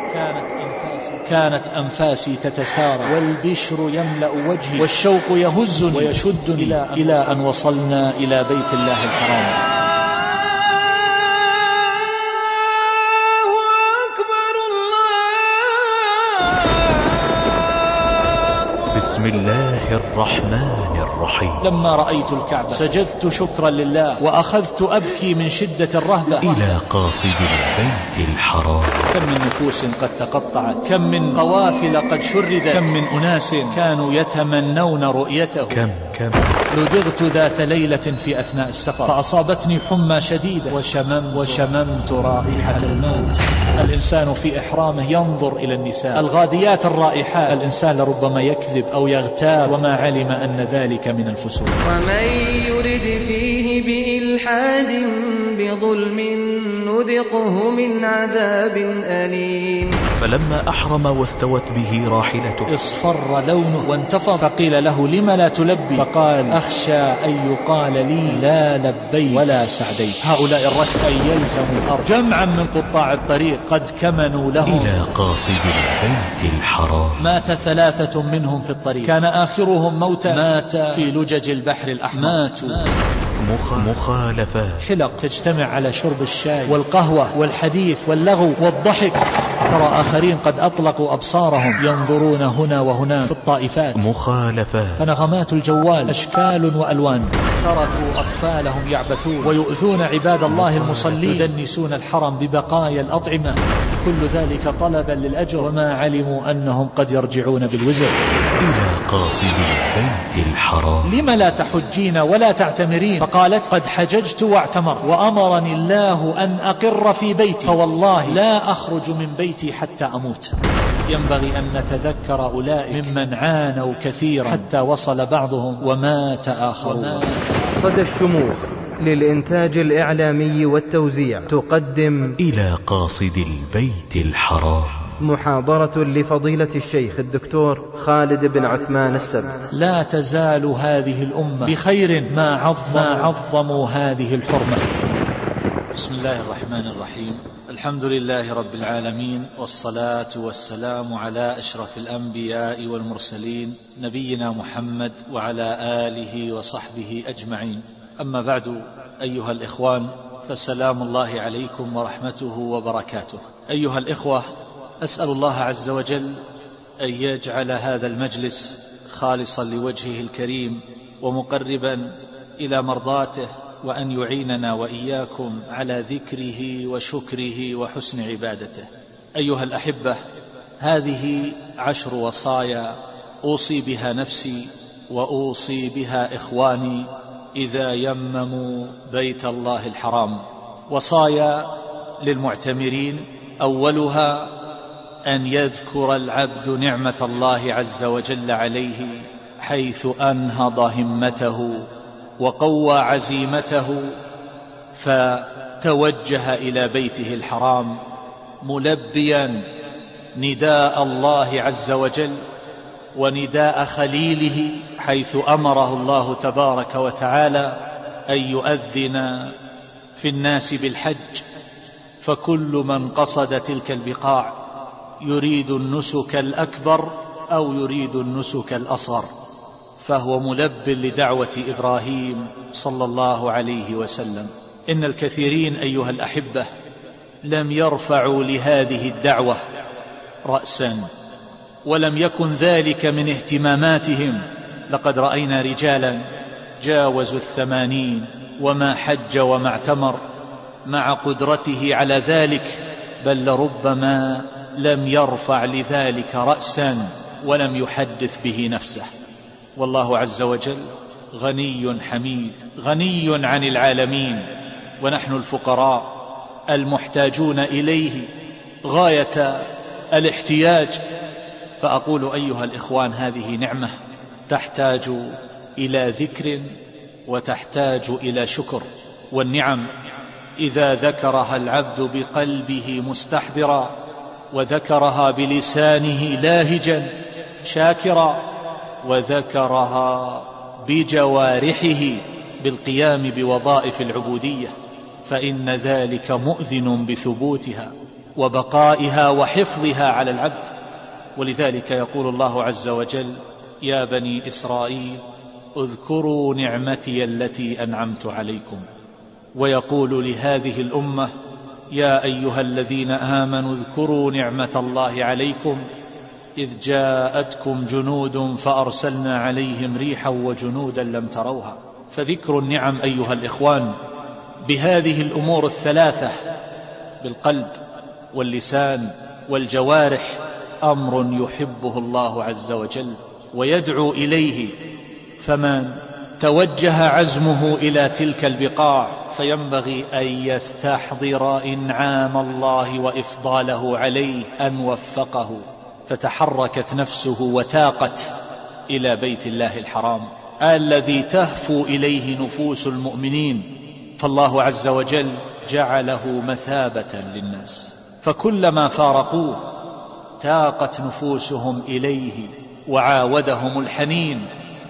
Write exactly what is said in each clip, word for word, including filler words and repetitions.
كانت أنفاسي, كانت أنفاسي تتسارع والبشر يملأ وجهي والشوق يهزني ويشدني إلى أن, إلى أن وصلنا إلى بيت الله الحرام. بسم الله الرحمن الرحيم. لما رأيت الكعبة سجدت شكرا لله وأخذت أبكي من شدة الرهبة إلى قاصد البيت الحرام. كم من نفوس قد تقطعت، كم من قوافل قد شردت، كم من أناس كانوا يتمنون رؤيته. كم كم لدغت ذات ليلة في أثناء السفر فأصابتني حمى شديدة وشممت, وشممت رائحة الموت. الإنسان في إحرامه ينظر إلى النساء الغاديات الرائحات. الإنسان لربما يكذب أو يغتاب وما علم أن ذلك من الفسوق. ومن يرد فيه بإلحاد بظلم نذقه من عذاب أليم. فلما أحرم واستوت به راحلته اصفر لونه وانتفض فقيل له لم لا تلبي؟ فقال أخشى أن يقال لي لا لبي ولا سعدي. هؤلاء الركب يلزموا الأرض. جمعا من قطاع الطريق قد كمنوا له إلى قاصد البيت الحرام. مات ثلاثة منهم في الطريق، كان آخرهم موتا مات في لجج البحر الأحمر. ماتوا مخالفة حلق تجتمع على شرب الشاي والقهوة والحديث واللغو والضحك. ترى آخرين قد أطلقوا أبصارهم ينظرون هنا وهنا في الطائفات. مخالفة فنغمات الجوال أشكال وألوان. تركوا أطفالهم يعبثون ويؤذون عباد الله المصلين، يدنسون الحرم ببقايا الأطعمة، كل ذلك طلبا للأجر وما علموا أنهم قد يرجعون بالوزر. إلى قاصد البيت الحرام. لم لا تحجين ولا تعتمرين؟ فقالت قد حججت واعتمرت وأمرني الله أن أقر في بيتي فوالله لا أخرج من بيتي حتى أموت. ينبغي أن نتذكر أولئك ممن عانوا كثيرا حتى وصل بعضهم ومات آخرون. صدى الشموخ للإنتاج الإعلامي والتوزيع تقدم إلى قاصد البيت الحرام محاضرة لفضيلة الشيخ الدكتور خالد بن عثمان السبت. لا تزال هذه الأمة بخير ما عظموا, ما عظموا هذه الحرمة. بسم الله الرحمن الرحيم. الحمد لله رب العالمين، والصلاة والسلام على أشرف الأنبياء والمرسلين نبينا محمد وعلى آله وصحبه أجمعين. أما بعد، أيها الإخوان، فسلام الله عليكم ورحمته وبركاته. أيها الإخوة، أسأل الله عز وجل أن يجعل هذا المجلس خالصا لوجهه الكريم ومقربا إلى مرضاته، وأن يعيننا وإياكم على ذكره وشكره وحسن عبادته. أيها الأحبة، هذه عشر وصايا أوصي بها نفسي وأوصي بها إخواني إذا يمموا بيت الله الحرام. وصايا للمعتمرين، أولها أن يذكر العبد نعمة الله عز وجل عليه حيث أنهض همته وقوى عزيمته فتوجه إلى بيته الحرام ملبيا نداء الله عز وجل ونداء خليله، حيث أمره الله تبارك وتعالى أن يؤذن في الناس بالحج، فكل من قصد تلك البقاع يريد النسك الأكبر أو يريد النسك الأصغر، فهو ملب لدعوة إبراهيم صلى الله عليه وسلم. إن الكثيرين أيها الأحبة لم يرفعوا لهذه الدعوة رأسا، ولم يكن ذلك من اهتماماتهم. لقد رأينا رجالا جاوزوا الثمانين وما حج وما اعتمر مع قدرته على ذلك، بل لربما لم يرفع لذلك رأسا ولم يحدث به نفسه. والله عز وجل غني حميد، غني عن العالمين، ونحن الفقراء المحتاجون إليه غاية الاحتياج. فأقول أيها الإخوان، هذه نعمة تحتاج إلى ذكر وتحتاج إلى شكر. والنعم إذا ذكرها العبد بقلبه مستحضرا وذكرها بلسانه لاهجا شاكرا وذكرها بجوارحه بالقيام بوظائف العبودية، فإن ذلك مؤذن بثبوتها وبقائها وحفظها على العبد. ولذلك يقول الله عز وجل: يا بني إسرائيل اذكروا نعمتي التي أنعمت عليكم. ويقول لهذه الأمة: يا أيها الذين آمنوا اذكروا نعمة الله عليكم إذ جاءتكم جنود فأرسلنا عليهم ريحا وجنودا لم تروها. فذكر النعم أيها الإخوان بهذه الأمور الثلاثة، بالقلب واللسان والجوارح، أمر يحبه الله عز وجل ويدعو إليه. فمن توجه عزمه إلى تلك البقاع فينبغي أن يستحضر إنعام الله وإفضاله عليه أن وفقه، فتحركت نفسه وتاقت إلى بيت الله الحرام الذي تهفو إليه نفوس المؤمنين. فالله عز وجل جعله مثابة للناس، فكلما فارقوه تاقت نفوسهم إليه وعاودهم الحنين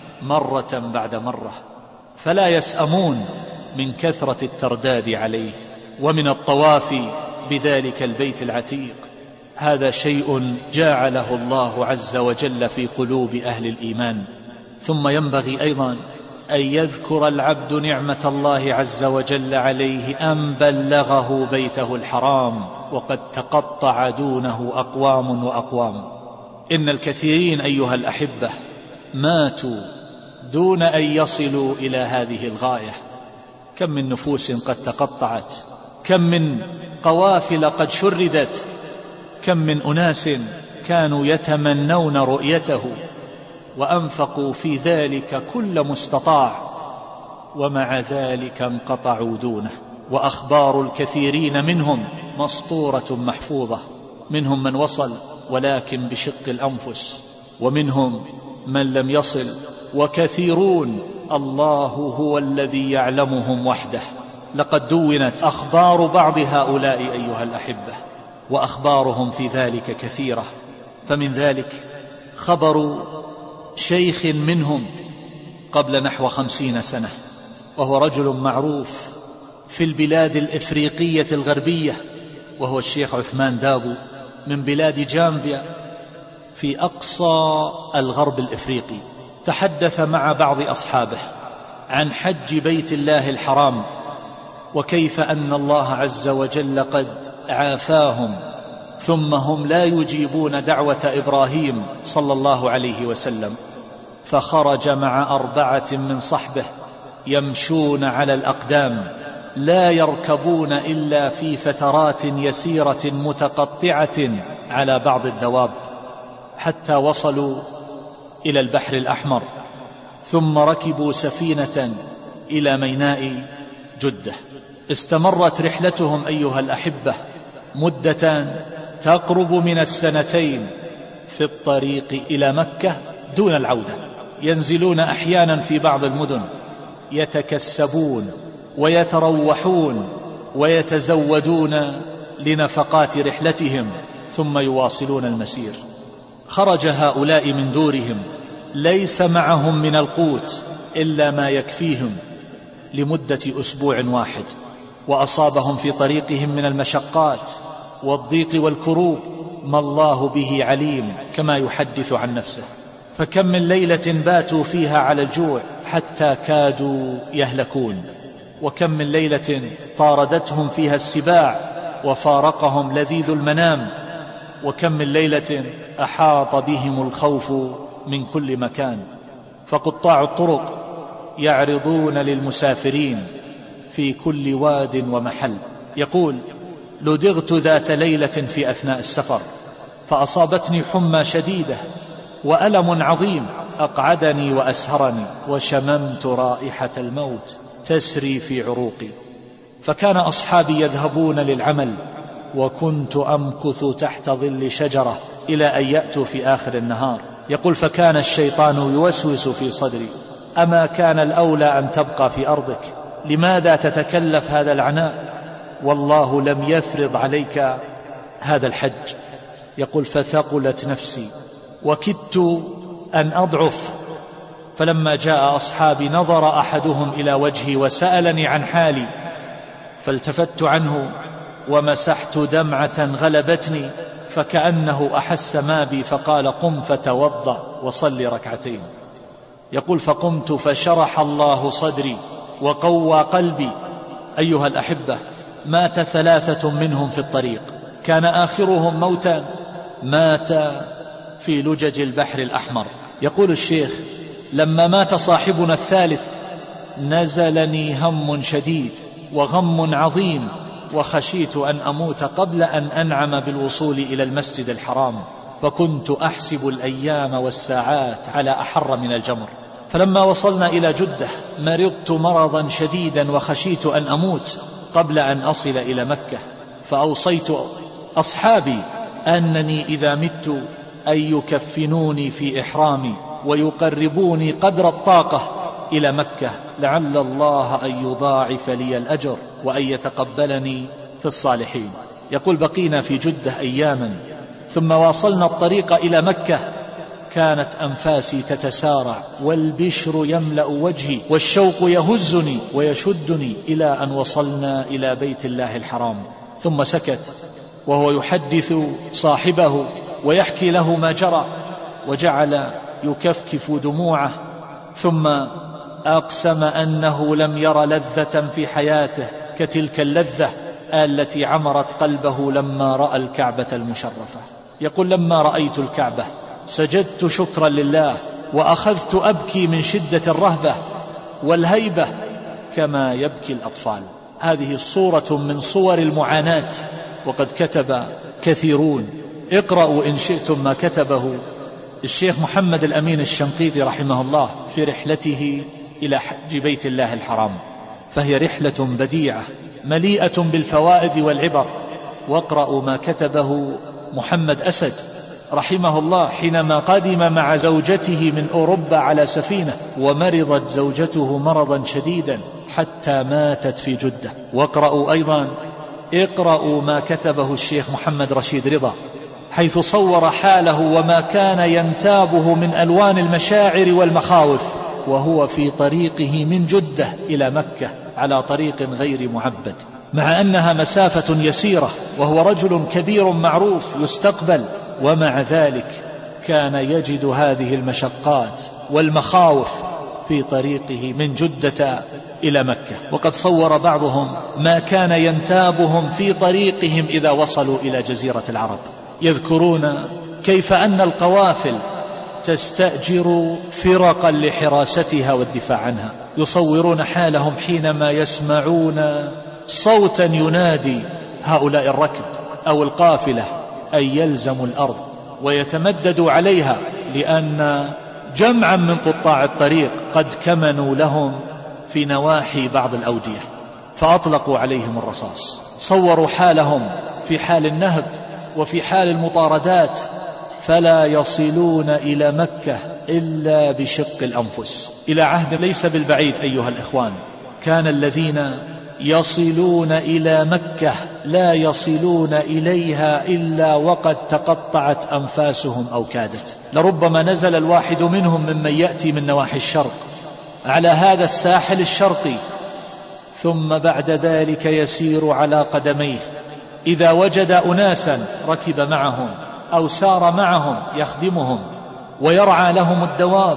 مرة بعد مرة، فلا يسأمون من كثرة الترداد عليه ومن الطواف بذلك البيت العتيق. هذا شيء جعله الله عز وجل في قلوب أهل الإيمان. ثم ينبغي أيضا أن يذكر العبد نعمة الله عز وجل عليه أن بلغه بيته الحرام وقد تقطع دونه أقوام وأقوام. إن الكثيرين أيها الأحبة ماتوا دون أن يصلوا إلى هذه الغاية. كم من نفوس قد تقطعت، كم من قوافل قد شردت، كم من أناس كانوا يتمنون رؤيته وأنفقوا في ذلك كل مستطاع، ومع ذلك انقطعوا دونه. وأخبار الكثيرين منهم مسطورة محفوظة، منهم من وصل ولكن بشق الأنفس، ومنهم من لم يصل، وكثيرون الله هو الذي يعلمهم وحده. لقد دونت أخبار بعض هؤلاء أيها الأحبة، وأخبارهم في ذلك كثيرة. فمن ذلك خبر شيخ منهم قبل نحو خمسين سنة، وهو رجل معروف في البلاد الإفريقية الغربية، وهو الشيخ عثمان دابو من بلاد جامبيا في أقصى الغرب الإفريقي. تحدث مع بعض أصحابه عن حج بيت الله الحرام، وكيف أن الله عز وجل قد عافاهم، ثم هم لا يجيبون دعوة إبراهيم صلى الله عليه وسلم. فخرج مع أربعة من صحبه يمشون على الأقدام، لا يركبون إلا في فترات يسيرة متقطعة على بعض الدواب، حتى وصلوا إلى البحر الأحمر، ثم ركبوا سفينة إلى ميناء جدة. استمرت رحلتهم أيها الأحبة مدة تقرب من السنتين في الطريق إلى مكة دون العودة. ينزلون أحيانا في بعض المدن يتكسبون ويتروحون ويتزودون لنفقات رحلتهم، ثم يواصلون المسير. خرج هؤلاء من دورهم ليس معهم من القوت إلا ما يكفيهم لمدة أسبوع واحد، وأصابهم في طريقهم من المشقات والضيق والكروب ما الله به عليم، كما يحدث عن نفسه. فكم من ليلة باتوا فيها على الجوع حتى كادوا يهلكون، وكم من ليلة طاردتهم فيها السباع وفارقهم لذيذ المنام، وكم من ليلة أحاط بهم الخوف من كل مكان. فقطاع الطرق يعرضون للمسافرين في كل واد ومحل. يقول: لدغت ذات ليلة في أثناء السفر فأصابتني حمى شديدة وألم عظيم أقعدني وأسهرني، وشممت رائحة الموت تسري في عروقي. فكان أصحابي يذهبون للعمل وكنت أمكث تحت ظل شجرة إلى أن يأتوا في آخر النهار. يقول: فكان الشيطان يوسوس في صدري: أما كان الأولى أن تبقى في أرضك؟ لماذا تتكلف هذا العناء والله لم يفرض عليك هذا الحج؟ يقول: فثقلت نفسي وكدت أن أضعف. فلما جاء أصحابي نظر أحدهم إلى وجهي وسألني عن حالي، فالتفت عنه ومسحت دمعة غلبتني فكأنه أحس ما بي فقال قم فتوضأ وصلي ركعتين. يقول فقمت فشرح الله صدري وقوى قلبي. أيها الأحبة، مات ثلاثة منهم في الطريق، كان آخرهم موتا مات في لجج البحر الأحمر. يقول الشيخ لما مات صاحبنا الثالث نزلني هم شديد وغم عظيم، وخشيت أن أموت قبل أن أنعم بالوصول إلى المسجد الحرام، فكنت أحسب الأيام والساعات على أحر من الجمر. فلما وصلنا إلى جدة مرضت مرضا شديدا وخشيت أن أموت قبل أن أصل إلى مكة، فأوصيت أصحابي أنني إذا مت أن يكفنوني في إحرامي ويقربوني قدر الطاقة إلى مكة، لعل الله أن يضاعف لي الأجر وأن يتقبلني في الصالحين. يقول بقينا في جدة أياما ثم واصلنا الطريق إلى مكة، كانت أنفاسي تتسارع والبشر يملأ وجهي والشوق يهزني ويشدني إلى أن وصلنا إلى بيت الله الحرام. ثم سكت وهو يحدث صاحبه ويحكي له ما جرى، وجعل يكفكف دموعه، ثم أقسم أنه لم ير لذة في حياته كتلك اللذة التي عمرت قلبه لما رأى الكعبة المشرفة. يقول لما رأيت الكعبة سجدت شكرا لله وأخذت أبكي من شدة الرهبة والهيبة كما يبكي الأطفال. هذه صورة من صور المعاناة، وقد كتب كثيرون. اقرأوا إن شئتم ما كتبه الشيخ محمد الأمين الشنقيطي رحمه الله في رحلته إلى حج بيت الله الحرام، فهي رحلة بديعة مليئة بالفوائد والعبر. واقرأوا ما كتبه محمد أسد رحمه الله حينما قدم مع زوجته من أوروبا على سفينة، ومرضت زوجته مرضا شديدا حتى ماتت في جدة. واقرأوا أيضا اقرأوا ما كتبه الشيخ محمد رشيد رضا حيث صور حاله وما كان ينتابه من ألوان المشاعر والمخاوف وهو في طريقه من جدة إلى مكة على طريق غير معبد، مع أنها مسافة يسيرة وهو رجل كبير معروف يستقبل، ومع ذلك كان يجد هذه المشقات والمخاوف في طريقه من جدة إلى مكة. وقد صور بعضهم ما كان ينتابهم في طريقهم إذا وصلوا إلى جزيرة العرب، يذكرون كيف أن القوافل تستأجر فرقا لحراستها والدفاع عنها. يصورون حالهم حينما يسمعون صوتا ينادي هؤلاء الركب أو القافلة أن يلزموا الأرض ويتمددوا عليها، لأن جمعا من قطاع الطريق قد كمنوا لهم في نواحي بعض الأودية فأطلقوا عليهم الرصاص. صوروا حالهم في حال النهب وفي حال المطاردات، فلا يصلون إلى مكة إلا بشق الأنفس. إلى عهد ليس بالبعيد أيها الإخوان كان الذين يصلون إلى مكة لا يصلون إليها إلا وقد تقطعت أنفاسهم أو كادت. لربما نزل الواحد منهم ممن يأتي من نواحي الشرق على هذا الساحل الشرقي، ثم بعد ذلك يسير على قدميه، إذا وجد أناسا ركب معهم أو سار معهم يخدمهم ويرعى لهم الدواب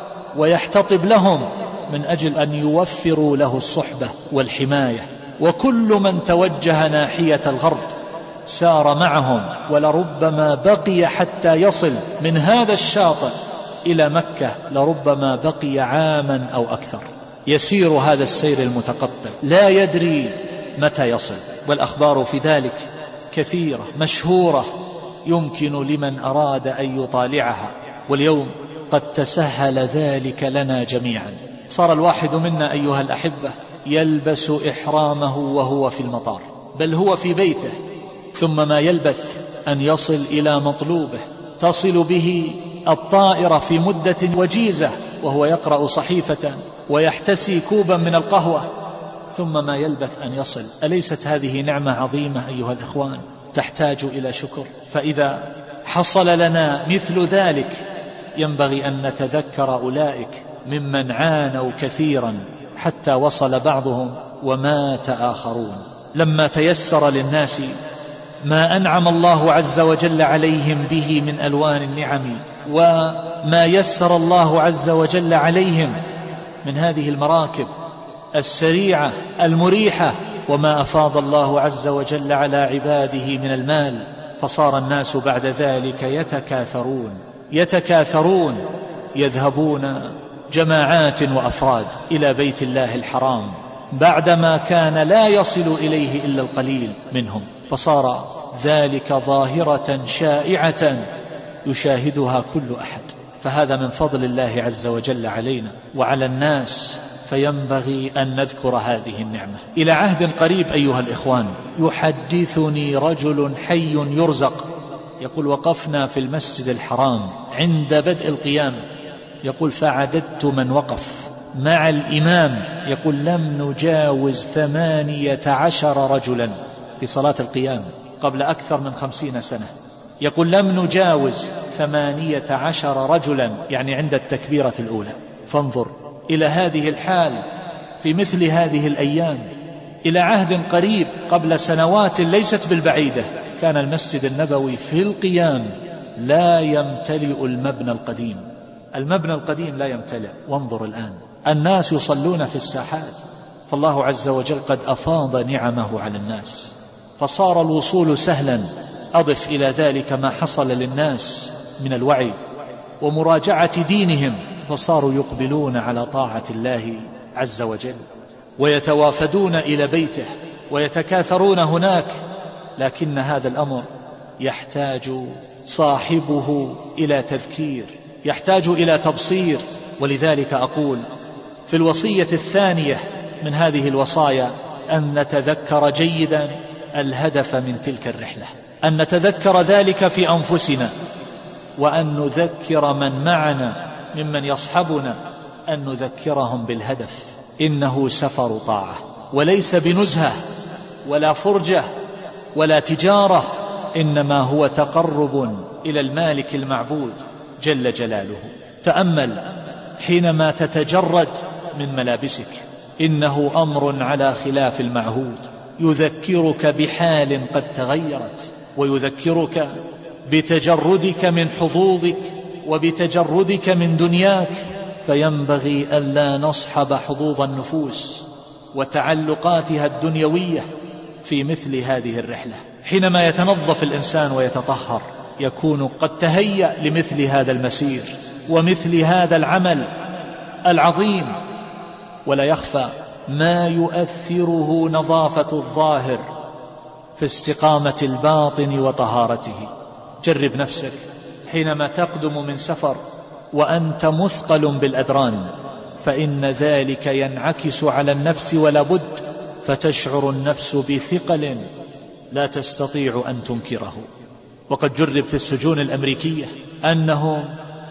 ويحتطب لهم من أجل أن يوفروا له الصحبة والحماية. وكل من توجه ناحية الغرب سار معهم، ولربما بقي حتى يصل من هذا الشاطئ إلى مكة، لربما بقي عاما أو أكثر يسير هذا السير المتقطع لا يدري متى يصل. والأخبار في ذلك كثيرة مشهورة يمكن لمن أراد أن يطالعها، واليوم قد تسهل ذلك لنا جميعا. صار الواحد منا أيها الأحبة يلبس إحرامه وهو في المطار، بل هو في بيته، ثم ما يلبث أن يصل إلى مطلوبه، تصل به الطائرة في مدة وجيزة وهو يقرأ صحيفة ويحتسي كوبا من القهوة، ثم ما يلبث أن يصل. أليست هذه نعمة عظيمة أيها الإخوان تحتاج إلى شكر؟ فإذا حصل لنا مثل ذلك ينبغي أن نتذكر أولئك ممن عانوا كثيرا حتى وصل بعضهم ومات آخرون. لما تيسر للناس ما أنعم الله عز وجل عليهم به من ألوان النعم، وما يسر الله عز وجل عليهم من هذه المراكب السريعة المريحة، وما أفاض الله عز وجل على عباده من المال، فصار الناس بعد ذلك يتكاثرون يتكاثرون يذهبون جماعات وأفراد إلى بيت الله الحرام بعدما كان لا يصل إليه إلا القليل منهم، فصار ذلك ظاهرة شائعة يشاهدها كل أحد. فهذا من فضل الله عز وجل علينا وعلى الناس، فينبغي أن نذكر هذه النعمة. إلى عهد قريب أيها الإخوان يحدثني رجل حي يرزق، يقول وقفنا في المسجد الحرام عند بدء القيام، يقول فعددت من وقف مع الإمام، يقول لم نجاوز ثمانية عشر رجلا في صلاة القيام قبل أكثر من خمسين سنة، يقول لم نجاوز ثمانية عشر رجلا يعني عند التكبيرة الأولى. فانظر إلى هذه الحال في مثل هذه الأيام. إلى عهد قريب قبل سنوات ليست بالبعيدة كان المسجد النبوي في القيام لا يمتلئ المبنى القديم، المبنى القديم لا يمتلئ. وانظر الآن الناس يصلون في الساحات، فالله عز وجل قد أفاض نعمه على الناس فصار الوصول سهلا. أضف إلى ذلك ما حصل للناس من الوعي ومراجعة دينهم، فصاروا يقبلون على طاعة الله عز وجل ويتوافدون إلى بيته ويتكاثرون هناك. لكن هذا الأمر يحتاج صاحبه إلى تذكير، يحتاج إلى تبصير. ولذلك أقول في الوصية الثانية من هذه الوصايا أن نتذكر جيدا الهدف من تلك الرحلة، أن نتذكر ذلك في أنفسنا، وأن نذكر من معنا ممن يصحبنا، أن نذكرهم بالهدف. إنه سفر طاعة وليس بنزهة ولا فرجة ولا تجارة، إنما هو تقرب إلى المالك المعبود جل جلاله. تأمل حينما تتجرد من ملابسك، إنه أمر على خلاف المعهود، يذكرك بحال قد تغيرت، ويذكرك بتجردك من حظوظك وبتجردك من دنياك. فينبغي ألا نصحب حظوظ النفوس وتعلقاتها الدنيوية في مثل هذه الرحلة. حينما يتنظف الإنسان ويتطهر يكون قد تهيأ لمثل هذا المسير ومثل هذا العمل العظيم. ولا يخفى ما يؤثره نظافة الظاهر في استقامة الباطن وطهارته. جرب نفسك حينما تقدم من سفر وأنت مثقل بالأدران، فإن ذلك ينعكس على النفس ولا بد، فتشعر النفس بثقل لا تستطيع أن تنكره. وقد جرب في السجون الأمريكية أنهم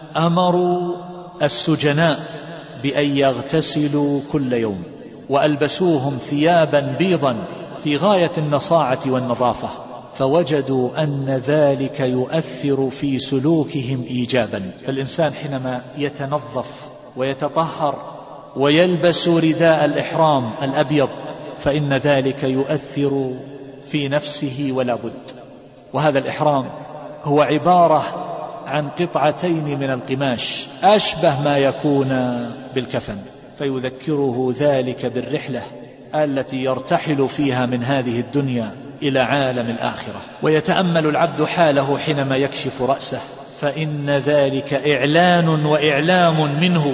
أمروا السجناء بأن يغتسلوا كل يوم، وألبسوهم ثيابا بيضا في غاية النصاعة والنظافة، فوجدوا أن ذلك يؤثر في سلوكهم إيجابا. فالإنسان حينما يتنظف ويتطهر ويلبس رداء الإحرام الأبيض فإن ذلك يؤثر في نفسه ولا بد. وهذا الإحرام هو عبارة عن قطعتين من القماش أشبه ما يكون بالكفن، فيذكره ذلك بالرحلة التي يرتحل فيها من هذه الدنيا إلى عالم الآخرة. ويتأمل العبد حاله حينما يكشف رأسه، فإن ذلك إعلان وإعلام منه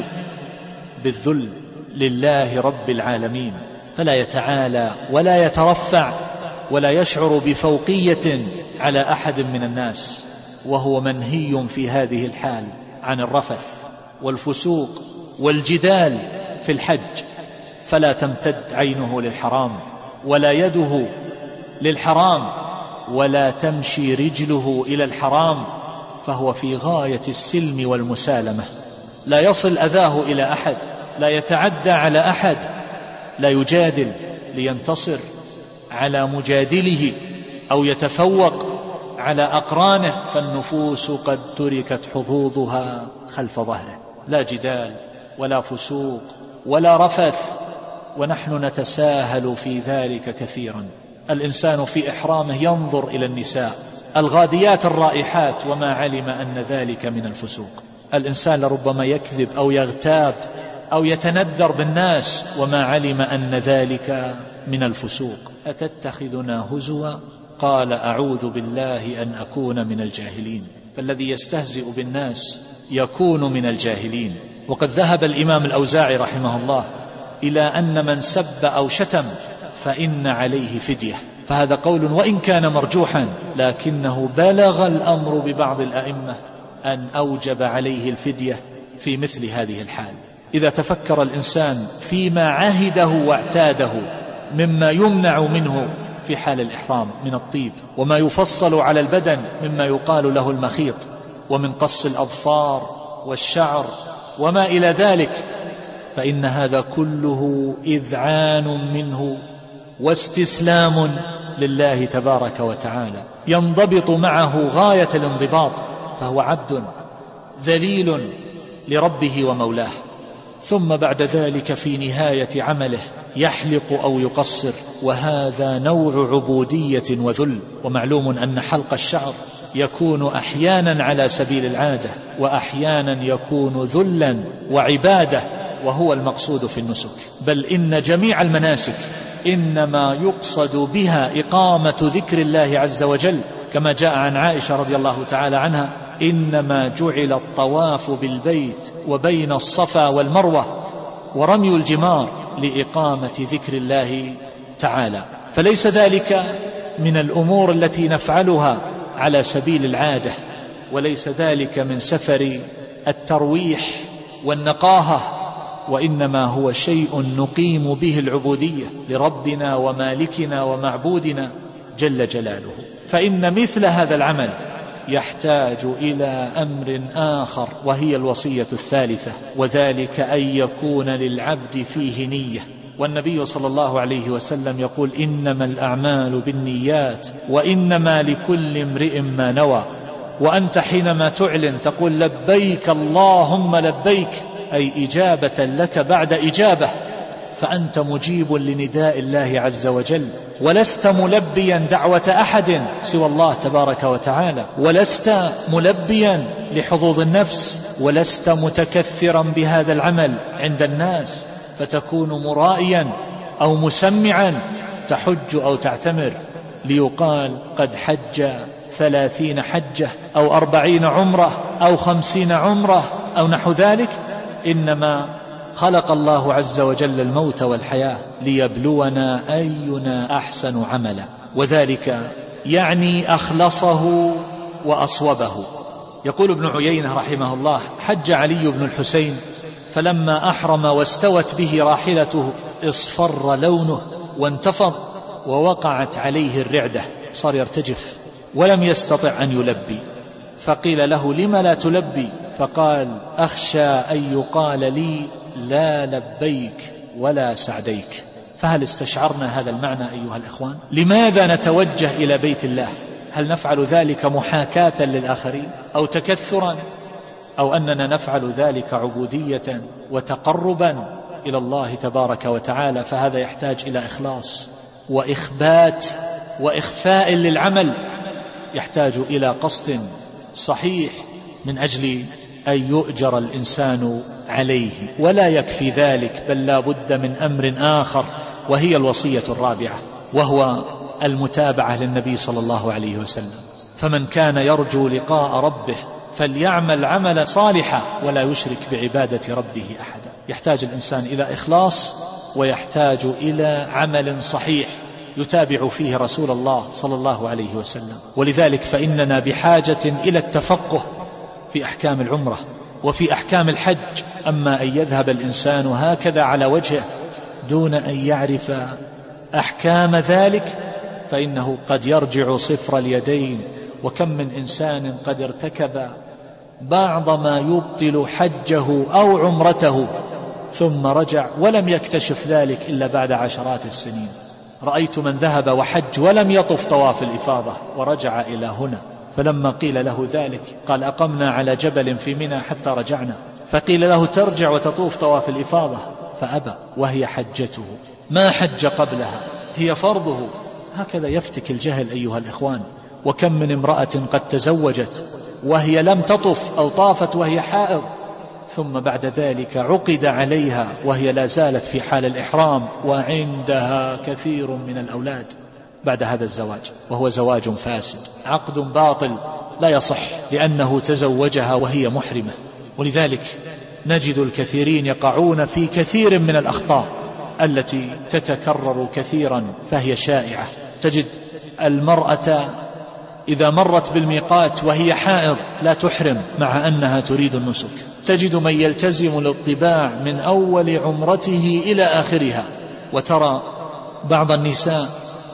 بالذل لله رب العالمين، فلا يتعالى ولا يترفع ولا يشعر بفوقية على أحد من الناس، وهو منهي في هذه الحال عن الرفث والفسوق والجدال في الحج، فلا تمتد عينه للحرام ولا يده للحرام ولا تمشي رجله إلى الحرام، فهو في غاية السلم والمسالمة، لا يصل أذاه إلى أحد، لا يتعدى على أحد، لا يجادل لينتصر على مجادله أو يتفوق على أقرانه، فالنفوس قد تركت حظوظها خلف ظهره. لا جدال ولا فسوق ولا رفث، ونحن نتساهل في ذلك كثيرا. الإنسان في إحرامه ينظر إلى النساء الغاديات الرائحات وما علم أن ذلك من الفسوق. الإنسان لربما يكذب أو يغتاب أو يتندر بالناس وما علم أن ذلك من الفسوق. أتتخذنا هزوا؟ قال أعوذ بالله أن أكون من الجاهلين. فالذي يستهزئ بالناس يكون من الجاهلين. وقد ذهب الإمام الأوزاعي رحمه الله إلى أن من سب أو شتم فإن عليه فدية، فهذا قول وإن كان مرجوحا لكنه بلغ الأمر ببعض الأئمة أن أوجب عليه الفدية في مثل هذه الحال. إذا تفكر الإنسان فيما عهده واعتاده مما يمنع منه في حال الإحرام من الطيب، وما يفصل على البدن مما يقال له المخيط، ومن قص الأظفار والشعر وما إلى ذلك، فإن هذا كله إذعان منه واستسلام لله تبارك وتعالى، ينضبط معه غاية الانضباط، فهو عبد ذليل لربه ومولاه. ثم بعد ذلك في نهاية عمله يحلق أو يقصر، وهذا نوع عبودية وذل. ومعلوم أن حلق الشعر يكون أحيانا على سبيل العادة وأحيانا يكون ذلا وعبادة، وهو المقصود في النسك. بل إن جميع المناسك إنما يقصد بها إقامة ذكر الله عز وجل، كما جاء عن عائشة رضي الله تعالى عنها: إنما جعل الطواف بالبيت وبين الصفا والمروة ورمي الجمار لإقامة ذكر الله تعالى. فليس ذلك من الأمور التي نفعلها على سبيل العادة، وليس ذلك من سفر الترويح والنقاهة، وإنما هو شيء نقيم به العبودية لربنا ومالكنا ومعبودنا جل جلاله. فإن مثل هذا العمل يحتاج إلى أمر آخر، وهي الوصية الثالثة، وذلك أن يكون للعبد فيه نية. والنبي صلى الله عليه وسلم يقول: إنما الأعمال بالنيات وإنما لكل امرئ ما نوى. وأنت حينما تعلن تقول لبيك اللهم لبيك، أي إجابة لك بعد إجابة، فأنت مجيب لنداء الله عز وجل، ولست ملبيا دعوة أحد سوى الله تبارك وتعالى، ولست ملبيا لحظوظ النفس، ولست متكثرا بهذا العمل عند الناس فتكون مرائيا أو مسمعا تحج أو تعتمر ليقال قد حج ثلاثين حجة أو أربعين عمرة أو خمسين عمرة أو نحو ذلك. إنما خلق الله عز وجل الموت والحياة ليبلونا أينا أحسن عملا، وذلك يعني أخلصه وأصوبه. يقول ابن عيينة رحمه الله: حج علي بن الحسين فلما أحرم واستوت به راحلته اصفر لونه وانتفض ووقعت عليه الرعدة، صار يرتجف ولم يستطع أن يلبي، فقيل له: لم لا تلبي؟ فقال: أخشى أن يقال لي لا لبيك ولا سعديك. فهل استشعرنا هذا المعنى أيها الإخوان؟ لماذا نتوجه إلى بيت الله؟ هل نفعل ذلك محاكاة للآخرين أو تكثرا، أو أننا نفعل ذلك عبودية وتقربا إلى الله تبارك وتعالى؟ فهذا يحتاج إلى إخلاص وإخبات وإخفاء للعمل، يحتاج إلى قصد صحيح من أجل أن يؤجر الإنسان عليه. ولا يكفي ذلك، بل لا بد من أمر آخر، وهي الوصية الرابعة، وهو المتابعة للنبي صلى الله عليه وسلم. فمن كان يرجو لقاء ربه فليعمل عملا صالحا ولا يشرك بعبادة ربه أحدا. يحتاج الإنسان إلى إخلاص، ويحتاج إلى عمل صحيح يتابع فيه رسول الله صلى الله عليه وسلم. ولذلك فإننا بحاجة إلى التفقه في أحكام العمرة وفي أحكام الحج. أما أن يذهب الإنسان هكذا على وجهه دون أن يعرف أحكام ذلك فإنه قد يرجع صفر اليدين. وكم من إنسان قد ارتكب بعض ما يبطل حجه أو عمرته ثم رجع ولم يكتشف ذلك إلا بعد عشرات السنين. رأيت من ذهب وحج ولم يطف طواف الإفاضة ورجع إلى هنا، فلما قيل له ذلك قال: أقمنا على جبل في منى حتى رجعنا. فقيل له: ترجع وتطوف طواف الإفاضة، فأبى، وهي حجته ما حج قبلها، هي فرضه. هكذا يفتك الجهل أيها الإخوان. وكم من امرأة قد تزوجت وهي لم تطف أو طافت وهي حائض، ثم بعد ذلك عقد عليها وهي لا زالت في حال الإحرام وعندها كثير من الأولاد بعد هذا الزواج، وهو زواج فاسد، عقد باطل لا يصح، لأنه تزوجها وهي محرمة. ولذلك نجد الكثيرين يقعون في كثير من الأخطاء التي تتكرر كثيرا فهي شائعة. تجد المرأة إذا مرت بالميقات وهي حائض لا تحرم مع أنها تريد النسك. تجد من يلتزم الاطباع من أول عمرته إلى آخرها، وترى بعض النساء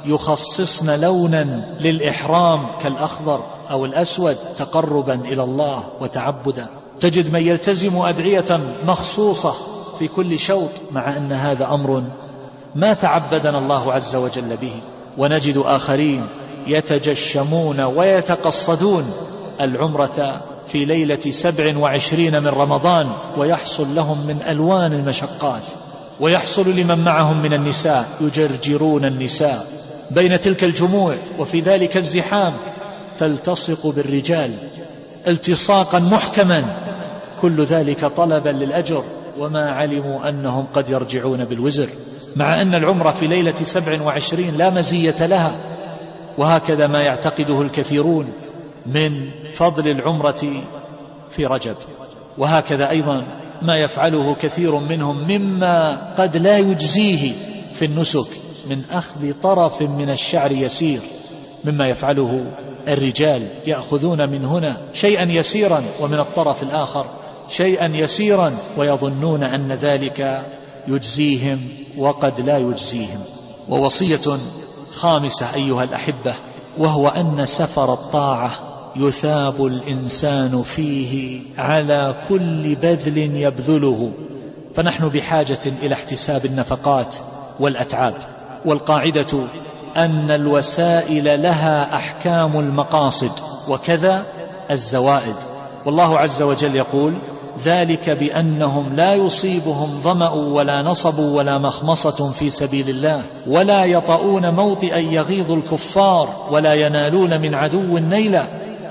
يخصصن لونا للإحرام كالأخضر أو الأسود تقربا إلى الله وتعبدا. تجد من يلتزم أدعية مخصوصة في كل شوط مع أن هذا أمر ما تعبدنا الله عز وجل به. ونجد آخرين يتجشمون ويتقصدون العمرة في ليلة سبع وعشرين من رمضان، ويحصل لهم من ألوان المشقات، ويحصل لمن معهم من النساء، يجرجرون النساء بين تلك الجموع وفي ذلك الزحام، تلتصق بالرجال التصاقا محكما، كل ذلك طلبا للأجر، وما علموا أنهم قد يرجعون بالوزر، مع أن العمرة في ليلة سبع وعشرين لا مزية لها. وهكذا ما يعتقده الكثيرون من فضل العمرة في رجب، وهكذا أيضا ما يفعله كثير منهم مما قد لا يجزيه في النسك من أخذ طرف من الشعر يسير، مما يفعله الرجال، يأخذون من هنا شيئا يسيرا ومن الطرف الآخر شيئا يسيرا، ويظنون أن ذلك يجزيهم وقد لا يجزيهم. ووصية خامسة أيها الأحبة، وهو أن سفر الطاعة يثاب الإنسان فيه على كل بذل يبذله، فنحن بحاجة إلى احتساب النفقات والأتعاب. والقاعدة أن الوسائل لها أحكام المقاصد، وكذا الزوائد. والله عز وجل يقول: ذلك بأنهم لا يصيبهم ظمأ ولا نصب ولا مخمصة في سبيل الله ولا يطؤون موطئا يغيظ الكفار ولا ينالون من عدو نيلا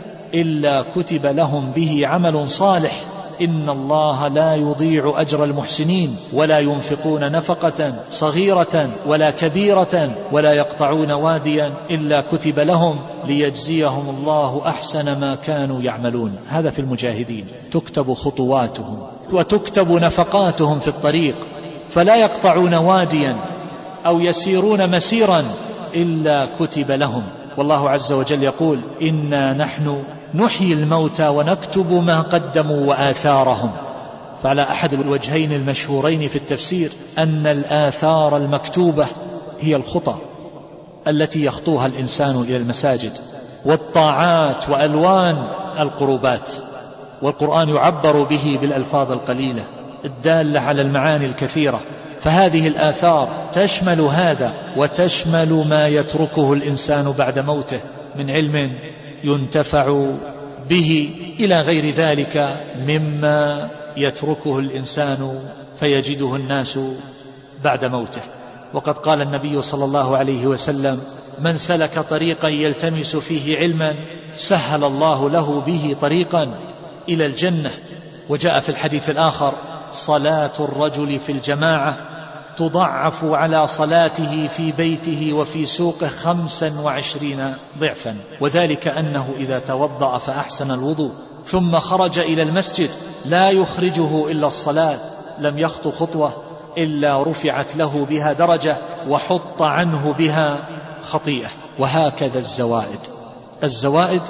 إلا كتب لهم به عمل صالح إن الله لا يضيع أجر المحسنين ولا ينفقون نفقة صغيرة ولا كبيرة ولا يقطعون واديا إلا كتب لهم ليجزيهم الله أحسن ما كانوا يعملون. هذا في المجاهدين، تكتب خطواتهم وتكتب نفقاتهم في الطريق، فلا يقطعون واديا أو يسيرون مسيرا إلا كتب لهم. والله عز وجل يقول: إنا نحن نحيي الموتى ونكتب ما قدموا وآثارهم. فعلى أحد الوجهين المشهورين في التفسير أن الآثار المكتوبة هي الخطى التي يخطوها الإنسان إلى المساجد، والطاعات وألوان القربات. والقرآن يعبر به بالألفاظ القليلة الدالة على المعاني الكثيرة، فهذه الآثار تشمل هذا وتشمل ما يتركه الإنسان بعد موته من علم ينتفع به إلى غير ذلك مما يتركه الإنسان فيجده الناس بعد موته. وقد قال النبي صلى الله عليه وسلم: من سلك طريقا يلتمس فيه علما سهل الله له به طريقا إلى الجنة. وجاء في الحديث الآخر: صلاة الرجل في الجماعة تضعف على صلاته في بيته وفي سوقه خمسا وعشرين ضعفا، وذلك أنه إذا توضأ فأحسن الوضوء ثم خرج إلى المسجد لا يخرجه إلا الصلاة لم يخط خطوة إلا رفعت له بها درجة وحط عنه بها خطيئة. وهكذا الزوائد. الزوائد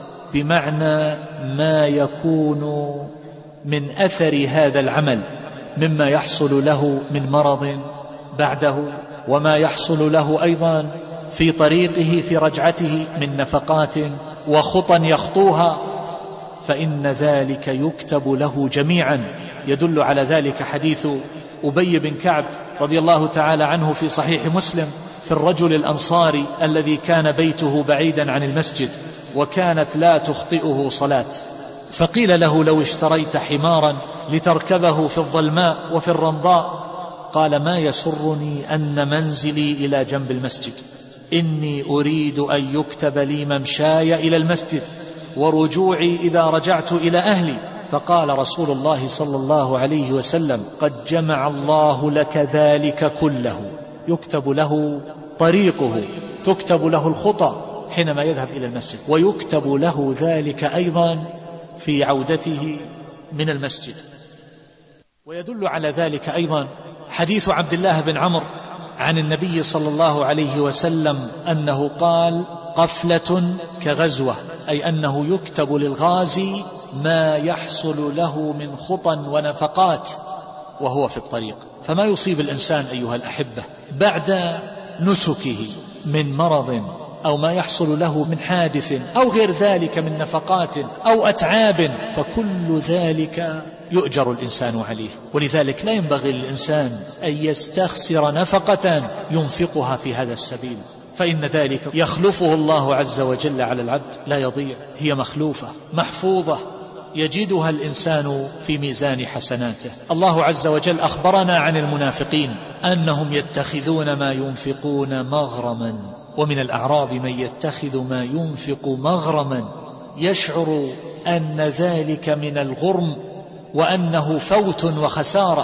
بمعنى ما يكون من أثر هذا العمل مما يحصل له من مرض بعده، وما يحصل له أيضا في طريقه في رجعته من نفقات وخطى يخطوها، فإن ذلك يكتب له جميعا. يدل على ذلك حديث أبي بن كعب رضي الله تعالى عنه في صحيح مسلم في الرجل الأنصاري الذي كان بيته بعيدا عن المسجد وكانت لا تخطئه صلاة، فقيل له: لو اشتريت حمارا لتركبه في الظلماء وفي الرمضاء، قال: ما يسرني أن منزلي إلى جنب المسجد، إني أريد أن يكتب لي ممشاي إلى المسجد ورجوعي إذا رجعت إلى أهلي. فقال رسول الله صلى الله عليه وسلم: قد جمع الله لك ذلك كله. يكتب له طريقه، تكتب له الخطى حينما يذهب إلى المسجد، ويكتب له ذلك أيضا في عودته من المسجد. ويدل على ذلك أيضا حديث عبد الله بن عمرو عن النبي صلى الله عليه وسلم أنه قال: قفلة كغزوة، أي أنه يكتب للغازي ما يحصل له من خطى ونفقات وهو في الطريق. فما يصيب الإنسان أيها الأحبة بعد نسكه من مرض أو ما يحصل له من حادث أو غير ذلك من نفقات أو أتعاب، فكل ذلك يؤجر الإنسان عليه. ولذلك لا ينبغي للإنسان أن يستخسر نفقة ينفقها في هذا السبيل، فإن ذلك يخلفه الله عز وجل على العبد، لا يضيع، هي مخلوفة محفوظة يجدها الإنسان في ميزان حسناته. الله عز وجل أخبرنا عن المنافقين أنهم يتخذون ما ينفقون مغرما، ومن الأعراب من يتخذ ما ينفق مغرما يشعر أن ذلك من الغرم وأنه فوت وخسارة،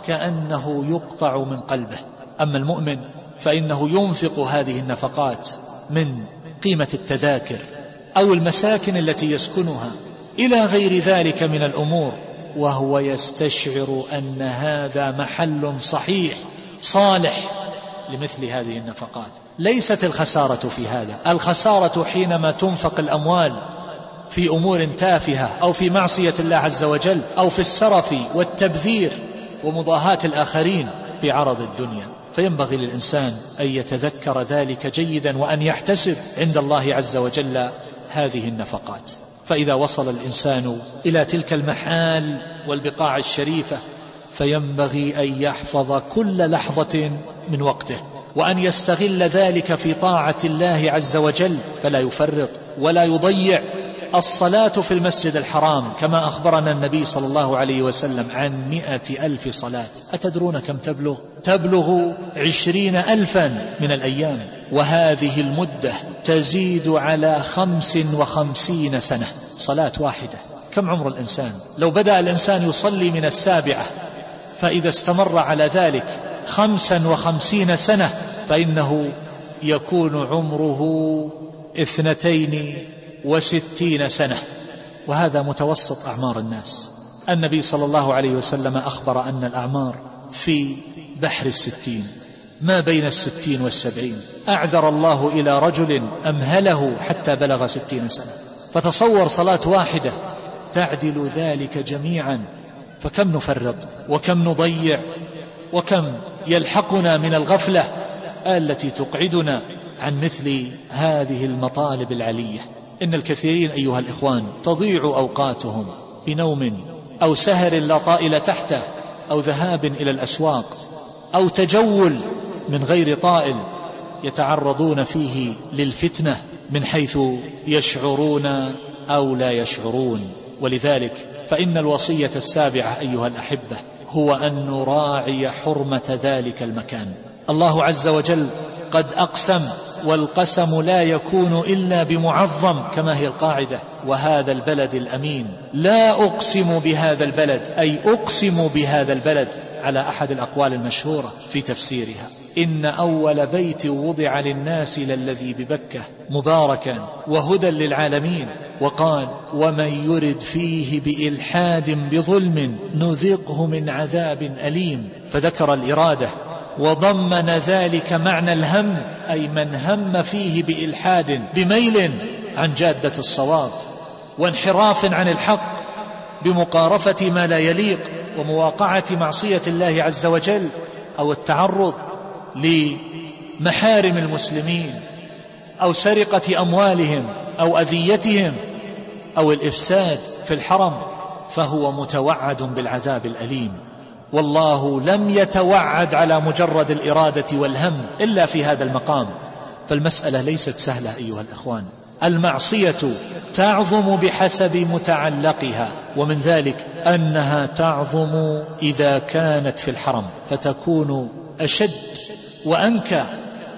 كأنه يقطع من قلبه. أما المؤمن فإنه ينفق هذه النفقات من قيمة التذاكر أو المساكن التي يسكنها إلى غير ذلك من الأمور، وهو يستشعر أن هذا محل صحيح صالح لمثل هذه النفقات. ليست الخسارة في هذا، الخسارة حينما تنفق الأموال في أمور تافهة أو في معصية الله عز وجل أو في السرف والتبذير ومضاهاة الآخرين بعرض الدنيا. فينبغي للإنسان أن يتذكر ذلك جيدا وأن يحتسب عند الله عز وجل هذه النفقات. فإذا وصل الإنسان إلى تلك المحال والبقاع الشريفة فينبغي أن يحفظ كل لحظة من وقته، وأن يستغل ذلك في طاعة الله عز وجل، فلا يفرط ولا يضيع. الصلاة في المسجد الحرام كما أخبرنا النبي صلى الله عليه وسلم عن مئة ألف صلاة. أتدرون كم تبلغ؟ تبلغ عشرين ألفا من الأيام، وهذه المدة تزيد على خمس وخمسين سنة. صلاة واحدة، كم عمر الإنسان؟ لو بدأ الإنسان يصلي من السابعة فإذا استمر على ذلك خمسا وخمسين سنة فإنه يكون عمره اثنتين وستين سنة، وهذا متوسط أعمار الناس. النبي صلى الله عليه وسلم أخبر أن الأعمار في بحر الستين، ما بين الستين والسبعين. أعذر الله إلى رجل أمهله حتى بلغ ستين سنة. فتصور صلاة واحدة تعدل ذلك جميعا، فكم نفرط وكم نضيع وكم يلحقنا من الغفلة التي تقعدنا عن مثل هذه المطالب العلية. إن الكثيرين أيها الإخوان تضيع أوقاتهم بنوم أو سهر لا طائل تحته أو ذهاب إلى الأسواق أو تجول من غير طائل يتعرضون فيه للفتنة من حيث يشعرون أو لا يشعرون. ولذلك فإن الوصية السابعة أيها الأحبة هو أن نراعي حرمة ذلك المكان. الله عز وجل قد أقسم، والقسم لا يكون إلا بمعظم كما هي القاعدة. وهذا البلد الأمين، لا أقسم بهذا البلد، أي أقسم بهذا البلد على أحد الأقوال المشهورة في تفسيرها. إن أول بيت وضع للناس للذي ببكة مباركا وهدى للعالمين. وقال: ومن يرد فيه بإلحاد بظلم نذقه من عذاب أليم. فذكر الإرادة وضمن ذلك معنى الهم، أي من هم فيه بإلحاد بميل عن جادة الصواب وانحراف عن الحق بمقارفة ما لا يليق ومواقعة معصية الله عز وجل أو التعرض لمحارم المسلمين أو سرقة أموالهم أو أذيتهم أو الإفساد في الحرم، فهو متوعد بالعذاب الأليم. والله لم يتوعد على مجرد الإرادة والهم إلا في هذا المقام. فالمسألة ليست سهلة أيها الأخوان. المعصية تعظم بحسب متعلقها، ومن ذلك أنها تعظم إذا كانت في الحرم فتكون أشد وأنكى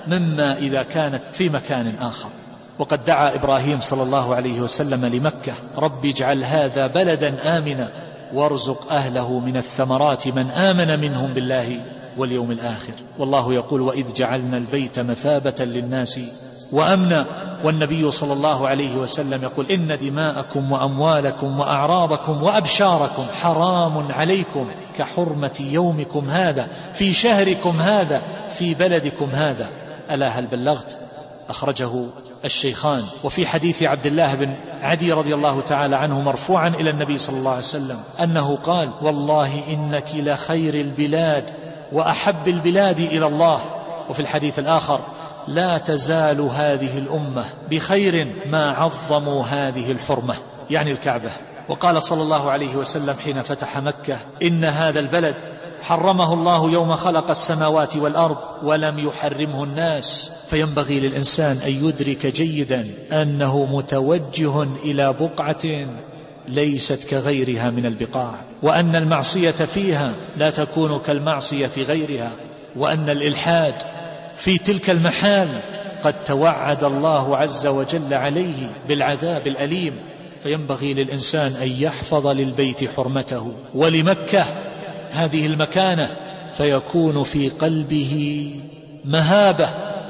مما إذا كانت في مكان آخر. وقد دعا إبراهيم صلى الله عليه وسلم لمكة: رب اجعل هذا بلدا آمنا وارزق أهله من الثمرات من آمن منهم بالله واليوم الآخر. والله يقول: وإذ جعلنا البيت مثابة للناس وأمنا. والنبي صلى الله عليه وسلم يقول: إن دماءكم وأموالكم وأعراضكم وأبشاركم حرام عليكم كحرمة يومكم هذا في شهركم هذا في بلدكم هذا. ألا هل بلغت؟ أخرجه الشيخان. وفي حديث عبد الله بن عدي رضي الله تعالى عنه مرفوعا إلى النبي صلى الله عليه وسلم أنه قال: والله إنك لخير البلاد وأحب البلاد إلى الله. وفي الحديث الآخر: لا تزال هذه الأمة بخير ما عظموا هذه الحرمة، يعني الكعبة. وقال صلى الله عليه وسلم حين فتح مكة: إن هذا البلد حرمه الله يوم خلق السماوات والأرض ولم يحرمه الناس. فينبغي للإنسان أن يدرك جيدا أنه متوجه إلى بقعة ليست كغيرها من البقاع، وأن المعصية فيها لا تكون كالمعصية في غيرها، وأن الإلحاد في تلك المحال قد توعد الله عز وجل عليه بالعذاب الأليم. فينبغي للإنسان أن يحفظ للبيت حرمته ولمكة هذه المكانة، فيكون في قلبه مهابة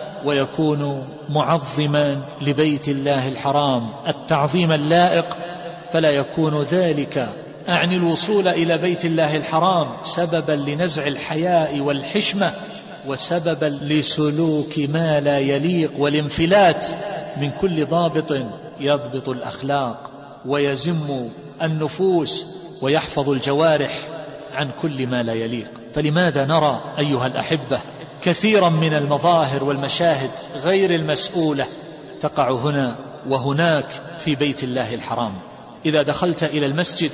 ويكون معظما لبيت الله الحرام التعظيم اللائق. فلا يكون ذلك أعني الوصول إلى بيت الله الحرام سببا لنزع الحياء والحشمة وسببا لسلوك ما لا يليق والانفلات من كل ضابط يضبط الأخلاق ويزم النفوس ويحفظ الجوارح عن كل ما لا يليق. فلماذا نرى أيها الأحبة كثيرا من المظاهر والمشاهد غير المسؤولة تقع هنا وهناك في بيت الله الحرام؟ إذا دخلت إلى المسجد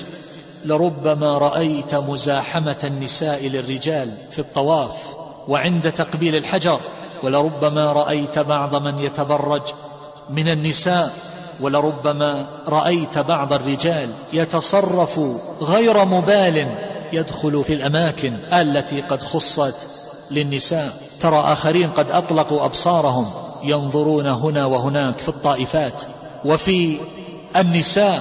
لربما رأيت مزاحمة النساء للرجال في الطواف وعند تقبيل الحجر، ولربما رأيت بعض من يتبرج من النساء، ولربما رأيت بعض الرجال يتصرف غير مبال يدخل في الأماكن التي قد خصت للنساء. ترى آخرين قد أطلقوا أبصارهم ينظرون هنا وهناك في الطائفات وفي النساء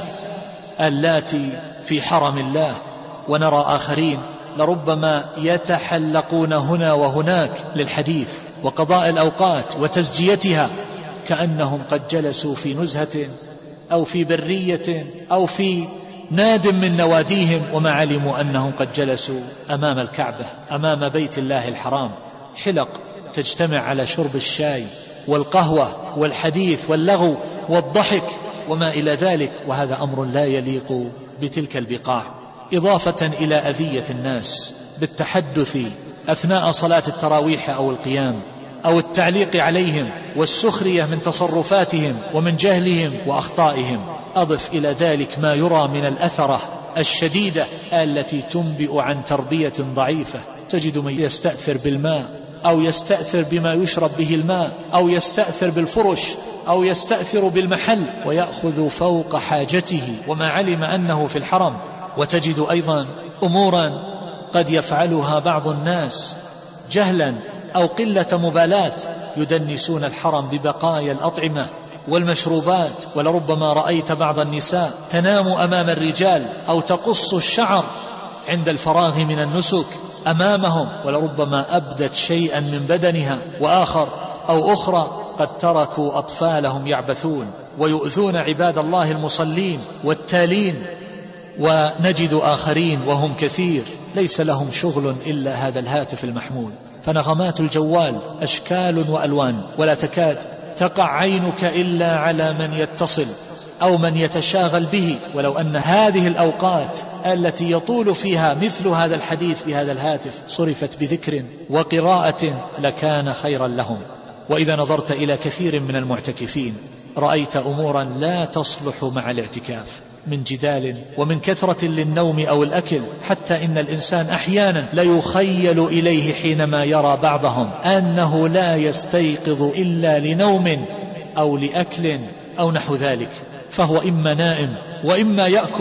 اللاتي في حرم الله، ونرى آخرين لربما يتحلقون هنا وهناك للحديث وقضاء الأوقات وتزجيتها كأنهم قد جلسوا في نزهة أو في برية أو في ناد من نواديهم، وما علموا أنهم قد جلسوا أمام الكعبة أمام بيت الله الحرام. حلق تجتمع على شرب الشاي والقهوة والحديث واللغو والضحك وما إلى ذلك، وهذا أمر لا يليق بتلك البقاع، إضافة إلى أذية الناس بالتحدث أثناء صلاة التراويح أو القيام أو التعليق عليهم والسخرية من تصرفاتهم ومن جهلهم وأخطائهم. أضف إلى ذلك ما يرى من الأثرة الشديدة التي تنبئ عن تربية ضعيفة. تجد من يستأثر بالماء أو يستأثر بما يشرب به الماء أو يستأثر بالفرش أو يستأثر بالمحل ويأخذ فوق حاجته وما علم أنه في الحرم. وتجد أيضا أمورا قد يفعلها بعض الناس جهلا أو قلة مبالاة، يدنسون الحرم ببقايا الأطعمة والمشروبات. ولربما رأيت بعض النساء تنام أمام الرجال أو تقص الشعر عند الفراغ من النسك أمامهم، ولربما أبدت شيئا من بدنها. وآخر أو أخرى قد تركوا أطفالهم يعبثون ويؤذون عباد الله المصلين والتالين. ونجد آخرين وهم كثير ليس لهم شغل إلا هذا الهاتف المحمول، فنغمات الجوال أشكال وألوان، ولا تكاد تقع عينك إلا على من يتصل أو من يتشاغل به. ولو أن هذه الأوقات التي يطول فيها مثل هذا الحديث بهذا الهاتف صرفت بذكر وقراءة لكان خيرا لهم. وإذا نظرت إلى كثير من المعتكفين رأيت أمورا لا تصلح مع الاعتكاف من جدال ومن كثرة للنوم أو الأكل، حتى إن الإنسان أحيانا لا يخيل إليه حينما يرى بعضهم أنه لا يستيقظ إلا لنوم أو لأكل أو نحو ذلك، فهو إما نائم وإما يأكل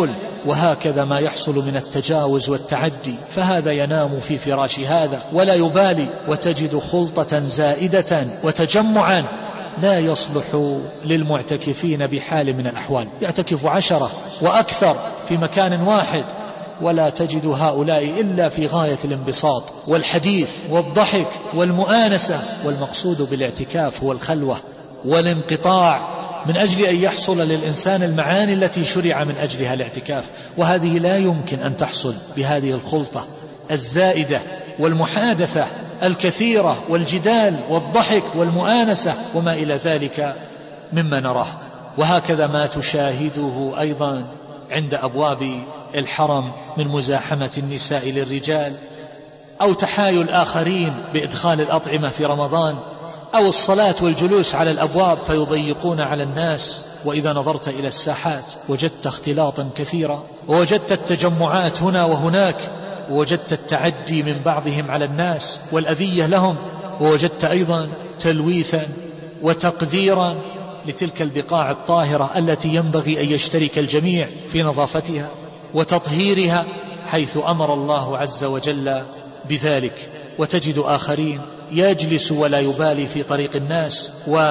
وهكذا ما يحصل من التجاوز والتعدي، فهذا ينام في فراش هذا ولا يبالي، وتجد خلطة زائدة وتجمعا لا يصلح للمعتكفين بحال من الأحوال. يعتكف عشرة وأكثر في مكان واحد، ولا تجد هؤلاء إلا في غاية الانبساط والحديث والضحك والمؤانسة، والمقصود بالاعتكاف هو الخلوة والانقطاع من أجل أن يحصل للإنسان المعاني التي شرع من أجلها الاعتكاف، وهذه لا يمكن أن تحصل بهذه الخلطة الزائدة والمحادثة الكثيرة والجدال والضحك والمؤانسة وما إلى ذلك مما نراه. وهكذا ما تشاهده أيضا عند أبواب الحرم من مزاحمة النساء للرجال، أو تحايل الآخرين بإدخال الأطعمة في رمضان، أو الصلاة والجلوس على الأبواب فيضيقون على الناس. وإذا نظرت إلى الساحات وجدت اختلاطا كثيرا، ووجدت التجمعات هنا وهناك، ووجدت التعدي من بعضهم على الناس والأذية لهم، ووجدت أيضا تلويثا وتقذيرا لتلك البقاع الطاهرة التي ينبغي أن يشترك الجميع في نظافتها وتطهيرها، حيث أمر الله عز وجل بذلك. وتجد آخرين يجلس ولا يبالي في طريق الناس،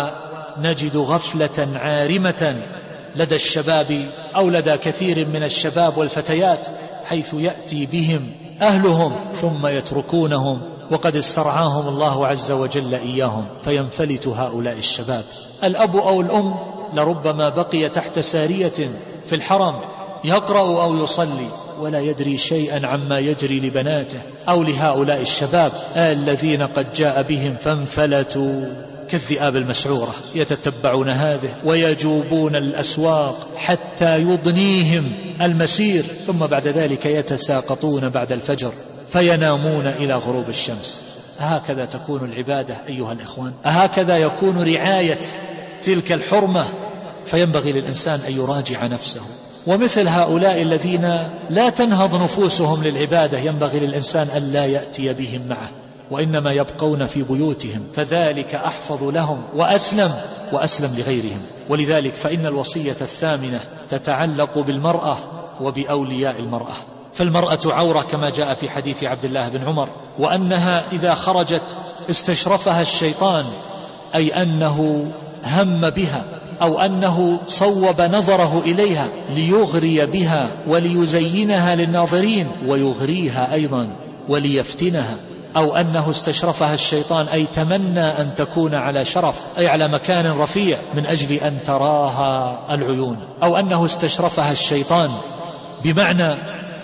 ونجد غفلة عارمة لدى الشباب أو لدى كثير من الشباب والفتيات، حيث يأتي بهم أهلهم ثم يتركونهم وقد استرعاهم الله عز وجل إياهم، فينفلت هؤلاء الشباب. الأب أو الأم لربما بقي تحت سارية في الحرم يقرأ أو يصلي ولا يدري شيئا عما يجري لبناته أو لهؤلاء الشباب الذين قد جاء بهم فانفلتوا كالذئاب المسعورة، يتتبعون هذه ويجوبون الأسواق حتى يضنيهم المسير، ثم بعد ذلك يتساقطون بعد الفجر فينامون إلى غروب الشمس. هكذا تكون العبادة أيها الإخوان، هكذا يكون رعاية تلك الحرمة، فينبغي للإنسان أن يراجع نفسه. ومثل هؤلاء الذين لا تنهض نفوسهم للعبادة ينبغي للإنسان أن لا يأتي بهم معه، وإنما يبقون في بيوتهم، فذلك أحفظ لهم وأسلم وأسلم لغيرهم. ولذلك فإن الوصية الثامنة تتعلق بالمرأة وبأولياء المرأة. فالمرأة عورة كما جاء في حديث عبد الله بن عمر، وأنها إذا خرجت استشرفها الشيطان، أي أنه هم بها أو أنه صوب نظره إليها ليغري بها وليزينها للناظرين ويغريها أيضا وليفتنها، أو أنه استشرفها الشيطان أي تمنى أن تكون على شرف أي على مكان رفيع من أجل أن تراها العيون، أو أنه استشرفها الشيطان بمعنى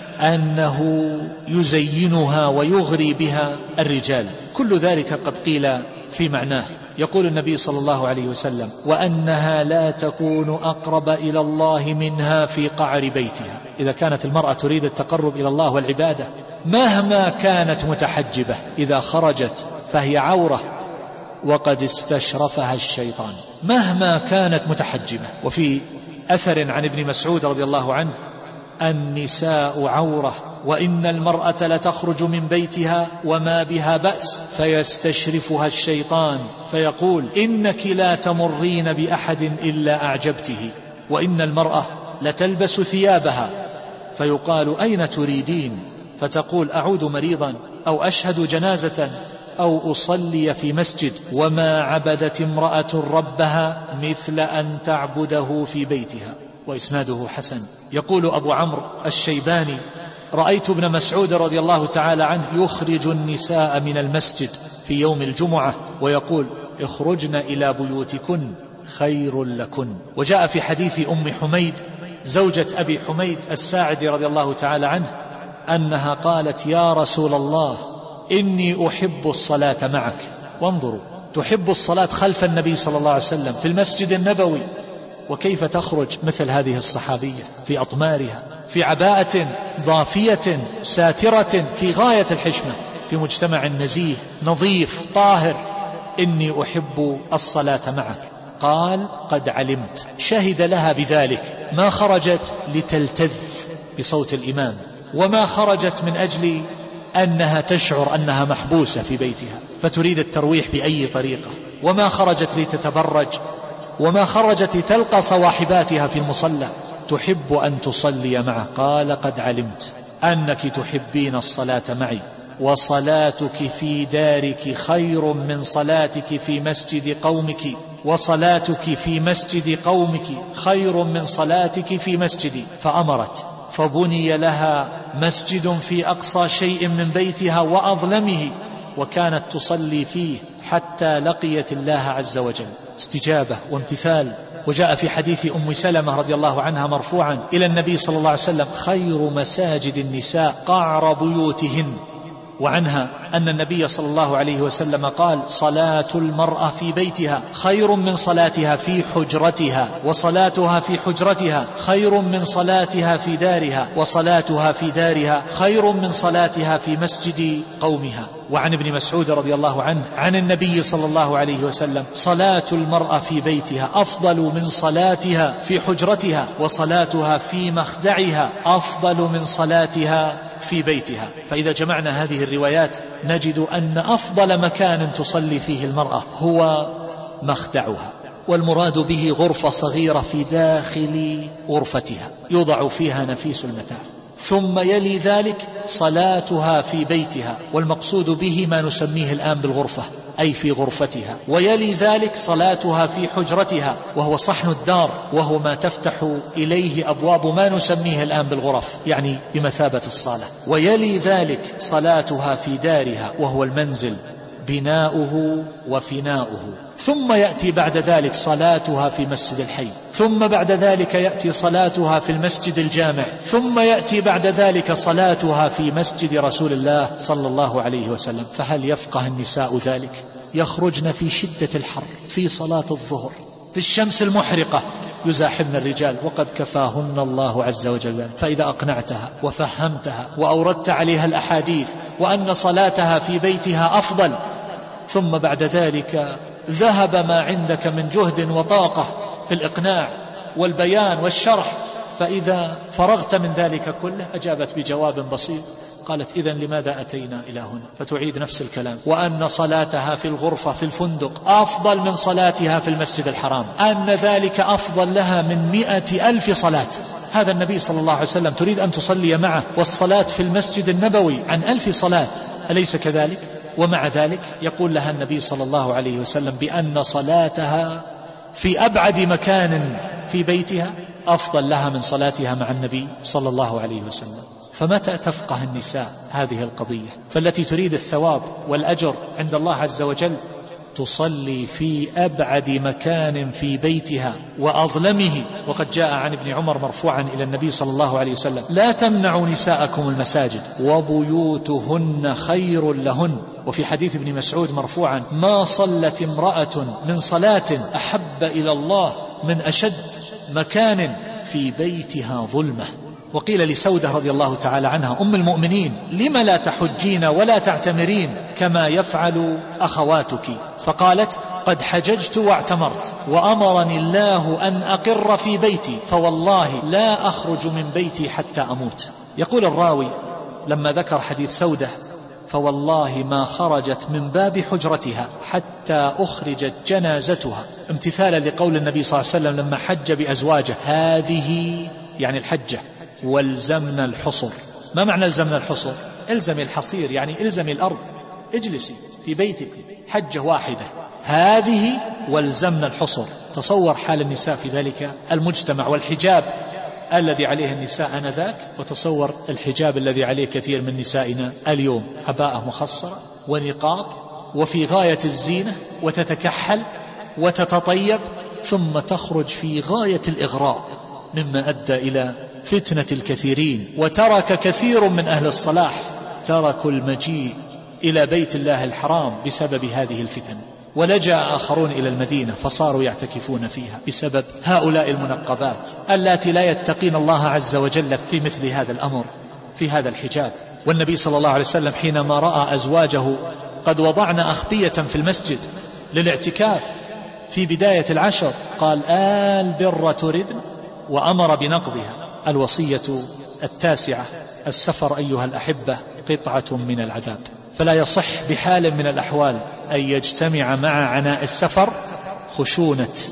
أنه يزينها ويغري بها الرجال. كل ذلك قد قيل في معناه. يقول النبي صلى الله عليه وسلم: وأنها لا تكون أقرب إلى الله منها في قعر بيتها. إذا كانت المرأة تريد التقرب إلى الله والعبادة مهما كانت متحجبة، إذا خرجت فهي عورة وقد استشرفها الشيطان مهما كانت متحجبة. وفي أثر عن ابن مسعود رضي الله عنه: النساء عورة، وإن المرأة لتخرج من بيتها وما بها بأس فيستشرفها الشيطان فيقول: إنك لا تمرين بأحد إلا أعجبته. وإن المرأة لتلبس ثيابها فيقال: أين تريدين؟ فتقول: أعود مريضا، أو أشهد جنازة، أو أصلي في مسجد. وما عبدت امرأة ربها مثل أن تعبده في بيتها. وإسناده حسن. يقول أبو عمرو الشيباني: رأيت ابن مسعود رضي الله تعالى عنه يخرج النساء من المسجد في يوم الجمعة ويقول: اخرجن إلى بيوتكن خير لكن. وجاء في حديث أم حميد زوجة أبي حميد الساعدي رضي الله تعالى عنه أنها قالت: يا رسول الله، إني أحب الصلاة معك. وانظروا، تحب الصلاة خلف النبي صلى الله عليه وسلم في المسجد النبوي، وكيف تخرج مثل هذه الصحابية في أطمارها في عباءة ضافية ساترة في غاية الحشمة في مجتمع نزيه نظيف طاهر: إني أحب الصلاة معك. قال: قد علمت. شهد لها بذلك، ما خرجت لتلتذ بصوت الإمام، وما خرجت من أجل أنها تشعر أنها محبوسة في بيتها فتريد الترويح بأي طريقة، وما خرجت لتتبرج وما خرجت تلقى صواحباتها في المصلى تحب أن تصلي معه. قال قد علمت أنك تحبين الصلاة معي، وصلاتك في دارك خير من صلاتك في مسجد قومك، وصلاتك في مسجد قومك خير من صلاتك في مسجدي. فأمرت فبني لها مسجد في أقصى شيء من بيتها وأظلمه، وكانت تصلي فيه حتى لقيت الله عز وجل. استجابة وامتثال. وجاء في حديث أم سلمة رضي الله عنها مرفوعا إلى النبي صلى الله عليه وسلم: خير مساجد النساء قعر بيوتهن. وعنها أن النبي صلى الله عليه وسلم قال: صلاة المرأة في بيتها خير من صلاتها في حجرتها، وصلاتها في حجرتها خير من صلاتها في دارها، وصلاتها في دارها خير من صلاتها في مسجد قومها. وعن ابن مسعود رضي الله عنه عن النبي صلى الله عليه وسلم: صلاة المرأة في بيتها أفضل من صلاتها في حجرتها، وصلاتها في مخدعها أفضل من صلاتها في بيتها. فإذا جمعنا هذه الروايات نجد أن أفضل مكان تصلي فيه المرأة هو مخدعها، والمراد به غرفة صغيرة في داخل غرفتها يوضع فيها نفيس المتاع. ثم يلي ذلك صلاتها في بيتها، والمقصود به ما نسميه الآن بالغرفة، أي في غرفتها. ويلي ذلك صلاتها في حجرتها، وهو صحن الدار، وهو ما تفتح إليه أبواب ما نسميه الآن بالغرف، يعني بمثابة الصالة. ويلي ذلك صلاتها في دارها، وهو المنزل، بناؤه وفناؤه. ثم يأتي بعد ذلك صلاتها في مسجد الحي، ثم بعد ذلك يأتي صلاتها في المسجد الجامع، ثم يأتي بعد ذلك صلاتها في مسجد رسول الله صلى الله عليه وسلم. فهل يفقه النساء ذلك؟ يخرجن في شدة الحر في صلاة الظهر في الشمس المحرقة يزاحمن الرجال، وقد كفاهن الله عز وجل. فإذا أقنعتها وفهمتها وأوردت عليها الأحاديث وأن صلاتها في بيتها أفضل، ثم بعد ذلك ذهب ما عندك من جهد وطاقة في الإقناع والبيان والشرح، فإذا فرغت من ذلك كله أجابت بجواب بسيط، قالت: إذن لماذا أتينا إلى هنا؟ فتعيد نفس الكلام، وأن صلاتها في الغرفة في الفندق أفضل من صلاتها في المسجد الحرام، أن ذلك أفضل لها من مئة ألف صلاة. هذا النبي صلى الله عليه وسلم تريد أن تصلي معه، والصلاة في المسجد النبوي عن ألف صلاة، أليس كذلك؟ ومع ذلك يقول لها النبي صلى الله عليه وسلم بأن صلاتها في أبعد مكان في بيتها أفضل لها من صلاتها مع النبي صلى الله عليه وسلم. فمتى تفقه النساء هذه القضية؟ فالتي تريد الثواب والأجر عند الله عز وجل تصلي في أبعد مكان في بيتها وأظلمه. وقد جاء عن ابن عمر مرفوعا إلى النبي صلى الله عليه وسلم: لا تمنعوا نساءكم المساجد وبيوتهن خير لهن. وفي حديث ابن مسعود مرفوعا: ما صلت امرأة من صلاة أحب إلى الله من أشد مكان في بيتها ظلمة. وقيل لسودة رضي الله تعالى عنها أم المؤمنين: لم لا تحجين ولا تعتمرين كما يفعل أخواتك؟ فقالت: قد حججت واعتمرت، وأمرني الله أن أقر في بيتي، فوالله لا أخرج من بيتي حتى أموت. يقول الراوي لما ذكر حديث سودة: فوالله ما خرجت من باب حجرتها حتى أخرجت جنازتها، امتثالا لقول النبي صلى الله عليه وسلم لما حج بأزواجه: هذه يعني الحجة والزمنا الحصر. ما معنى الزمنا الحصر؟ الزمي الحصير، يعني الزمي الأرض، اجلسي في بيتك، حجة واحدة. هذه والزمنا الحصر. تصور حال النساء في ذلك المجتمع والحجاب الذي عليه النساء آنذاك، وتصور الحجاب الذي عليه كثير من نسائنا اليوم، عباءة مخصرة ونقاب وفي غاية الزينة، وتتكحل وتتطيب، ثم تخرج في غاية الإغراء، مما أدى إلى فتنة الكثيرين. وترك كثير من أهل الصلاح تركوا المجيء إلى بيت الله الحرام بسبب هذه الفتن، ولجأ آخرون إلى المدينة فصاروا يعتكفون فيها بسبب هؤلاء المنقبات اللاتي لا يتقين الله عز وجل في مثل هذا الأمر، في هذا الحجاب. والنبي صلى الله عليه وسلم حينما رأى أزواجه قد وضعنا أخبية في المسجد للاعتكاف في بداية العشر قال: آل بر تردن، وأمر بنقضها. الوصية التاسعة: السفر أيها الأحبة قطعة من العذاب، فلا يصح بحال من الأحوال أن يجتمع مع عناء السفر خشونة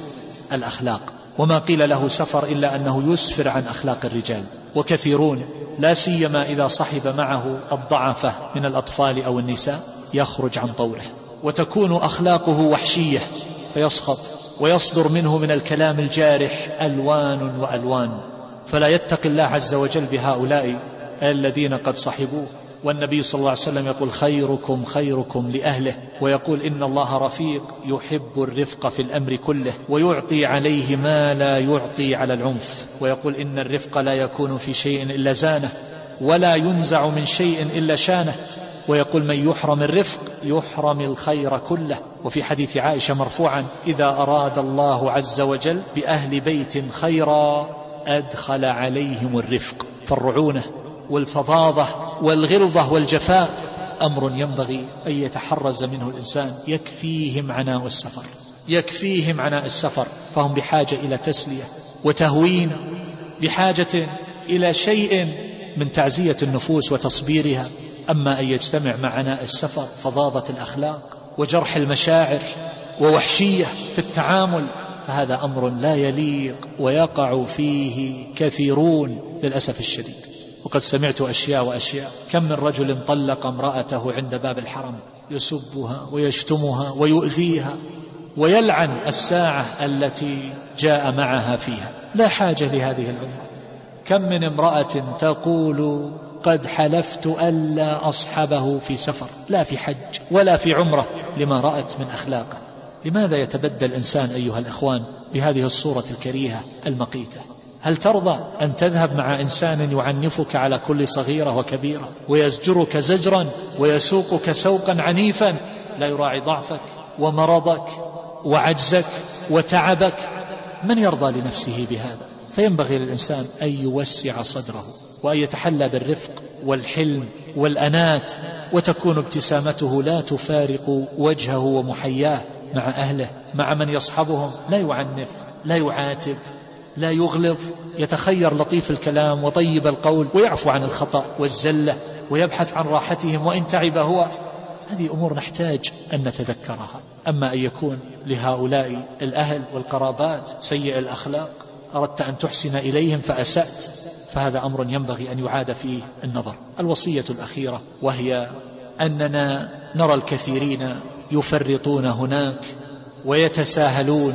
الأخلاق. وما قيل له سفر إلا أنه يسفر عن أخلاق الرجال. وكثيرون لا سيما إذا صحب معه الضعفة من الأطفال أو النساء يخرج عن طوره، وتكون أخلاقه وحشية فيسخط ويصدر منه من الكلام الجارح ألوان وألوان، فلا يتقي الله عز وجل بهؤلاء الذين قد صحبوه. والنبي صلى الله عليه وسلم يقول خيركم خيركم لأهله، ويقول إن الله رفيق يحب الرفق في الأمر كله، ويعطي عليه ما لا يعطي على العنف، ويقول إن الرفق لا يكون في شيء إلا زانه، ولا ينزع من شيء إلا شانه، ويقول من يحرم الرفق يحرم الخير كله. وفي حديث عائشة مرفوعا إذا أراد الله عز وجل بأهل بيت خيرا أدخل عليهم الرفق. فالرعونة والفظاظة والغلظة والجفاء أمر ينبغي أن يتحرز منه الإنسان. يكفيهم عناء السفر، يكفيهم عناء السفر، فهم بحاجة إلى تسلية وتهوين، بحاجة إلى شيء من تعزية النفوس وتصبيرها. أما أن يجتمع مع عناء السفر فظاظة الأخلاق وجرح المشاعر ووحشية في التعامل، فهذا أمر لا يليق ويقع فيه كثيرون للأسف الشديد. وقد سمعت أشياء وأشياء، كم من رجل طلق امرأته عند باب الحرم يسبها ويشتمها ويؤذيها ويلعن الساعة التي جاء معها فيها. لا حاجة لهذه العمرة. كم من امرأة تقول قد حلفت ألا أصحبه في سفر، لا في حج ولا في عمرة، لما رأت من أخلاقه. لماذا يتبدل الإنسان أيها الإخوان بهذه الصورة الكريهة المقيتة؟ هل ترضى أن تذهب مع إنسان يعنفك على كل صغيرة وكبيرة، ويزجرك زجرا ويسوقك سوقا عنيفا، لا يراعي ضعفك ومرضك وعجزك وتعبك؟ من يرضى لنفسه بهذا؟ فينبغي للإنسان أن يوسع صدره وأن يتحلى بالرفق والحلم والأنات، وتكون ابتسامته لا تفارق وجهه ومحياه مع أهله، مع من يصحبهم. لا يعنف، لا يعاتب، لا يغلظ، يتخير لطيف الكلام وطيب القول، ويعفو عن الخطأ والزلة، ويبحث عن راحتهم وإن تعب هو. هذه أمور نحتاج أن نتذكرها. أما أن يكون لهؤلاء الأهل والقرابات سيء الأخلاق، أردت أن تحسن إليهم فأسأت، فهذا أمر ينبغي أن يعاد فيه النظر. الوصية الأخيرة وهي أننا نرى الكثيرين يفرطون هناك ويتساهلون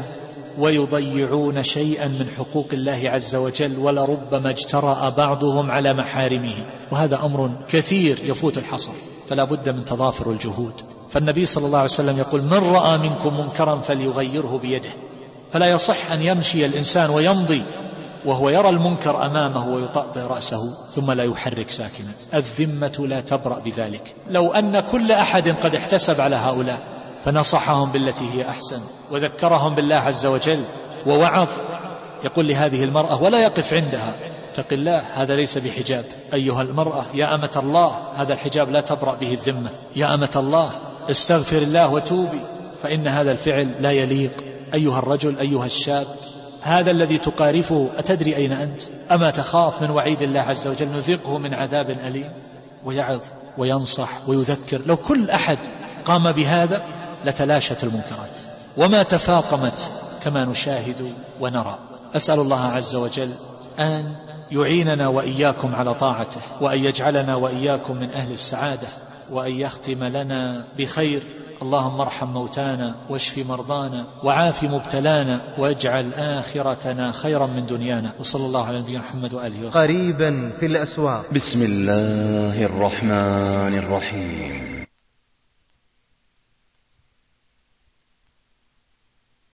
ويضيعون شيئا من حقوق الله عز وجل، ولربما اجترأ بعضهم على محارمه، وهذا أمر كثير يفوت الحصر، فلا بد من تضافر الجهود. فالنبي صلى الله عليه وسلم يقول من رأى منكم منكرا فليغيره بيده. فلا يصح أن يمشي الإنسان ويمضي وهو يرى المنكر أمامه ويطأطئ رأسه ثم لا يحرك ساكنا. الذمة لا تبرأ بذلك. لو أن كل أحد قد احتسب على هؤلاء فنصحهم بالتي هي أحسن وذكرهم بالله عز وجل ووعظ، يقول لهذه المرأة ولا يقف عندها اتق الله هذا ليس بحجاب، أيها المرأة يا أمة الله هذا الحجاب لا تبرأ به الذمة، يا أمة الله استغفر الله وتوبي فإن هذا الفعل لا يليق، أيها الرجل أيها الشاب هذا الذي تقارفه أتدري أين أنت؟ أما تخاف من وعيد الله عز وجل نذيقه من عذاب أليم. ويعظ وينصح ويذكر. لو كل أحد قام بهذا لتلاشت المنكرات وما تفاقمت كما نشاهد ونرى. أسأل الله عز وجل أن يعيننا وإياكم على طاعته، وأن يجعلنا وإياكم من أهل السعادة، وأن يختم لنا بخير. اللهم ارحم موتانا واشف مرضانا وعاف مبتلانا واجعل آخرتنا خيرا من دنيانا. وصلى الله على نبينا محمد وآله وسلم. قريبا في الأسواق. بسم الله الرحمن الرحيم.